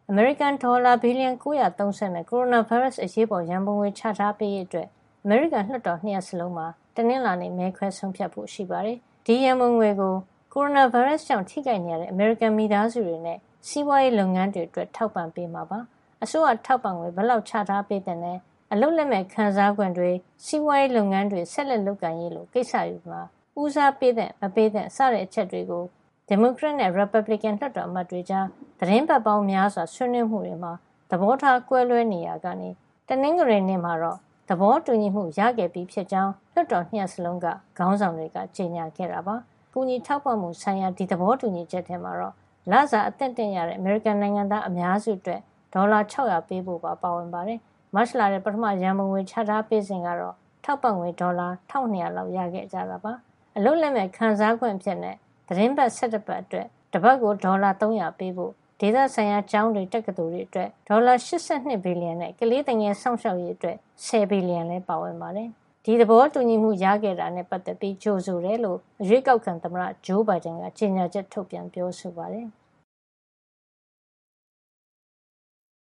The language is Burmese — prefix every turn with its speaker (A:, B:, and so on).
A: အမေရိကန်ဒေါ်လာဘီလီယံ930နဲ့ကိုရိုနာဗိုင်းရပ်စ်အရေးပေါ်ရန်ပုံငွေချထားပေးရေးအတွက်အမေရိကန်လွှတ်တော်2ရပ်စလုံးမှာတနင်္လာနေ့မဲခွဲဆုံးဖြတ်ဖို့ရှိပါတယ်။ဒီရန်ပုံငွေကိုကိုရိုနာဗိုင်းရပ်စ်ကြောင့်ထိခိုက်နေရတဲ့အမေရိကန်မိသားစုတွေနဲ့စီးပွားရေးလုပ်ငန်းတွေအတွက်ထောက်ပံ့ပေးမှာပါ။အစိုးရထောက်ပံ့ငွေဘယ်လောက်ချထားပေးတဲ့နဲ့အလုပ်လက်မဲ့ခံစား권တွေစီးပွားရေးလုပ်ငန်းတွေဆက်လက်လုပ်ကိုင်ရေးလိုကိစ္စတွေမှာဦးစားပေးတဲ့မပေးတဲ့စတဲ့အချက်တွေကိုဒီမိုကရက်နဲ့ရီပတ်ဘလစ်ကန်လွှတ်တော်အမတ်တွေကြားသတင်းပတ်ပေါင်းများစွာဆွေးနွေးမှုတွေမှာသဘောထားကွဲလွဲနေရကနေတနင်္ဂနွေနေ့မှာတော့သဘောတူညီမှုရခဲ့ပြီးဖြစ်ကြောင်းလွှတ်တော်2ရပ်စလုံးကခေါင်းဆောင်တွေကကြေညာခဲ့တာပါ။ကူညီထောက်ပံ့မှုဆိုင်ရာဒီသဘောတူညီချက်ထဲမှာတော့လစာအသင့်တင်ရတဲ့အမေရိကန်နိုင်ငံသားအများစုအတွက်ဒေါ်လာ600ပေးဖို့ပါဝင်ပါတယ်။မတ်လရဲ့ပထမရန်ပုံငွေချထားပေးစဉ်ကတော့ထောက်ပံ့ငွေဒေါ်လာ1200လောက်ရခဲ့ကြတာပါ။အလုပ်လက်မဲ့ခံစား권ဖြစ်တဲ့သတင်းပတ်17ပတ်အတွက်တပတ်ကိုဒေါ်လာ300ပေးဖို့ဒေသဆိုင်ရာကျောင်းတွေတက္ကသိုလ်တွေအတွက်ဒေါ်လာ82ဘီလီယံနဲ့ကလေးသင်ငယ်စောင့်ရှောက်ရေးအတွက်10ဘီလီယံလည်းပါဝင်ပါတယ်။ဒီသဘောတူညီမှုရခဲ့တာနဲ့ပတ်သက်ပြီးကြိုဆိုတယ်လို့ရွေးကောက်ခံသမ္မတဂျိုးဘိုင်ဒန်ကကြေညာချက်ထုတ်ပြန်ပြောဆိုပါတယ်။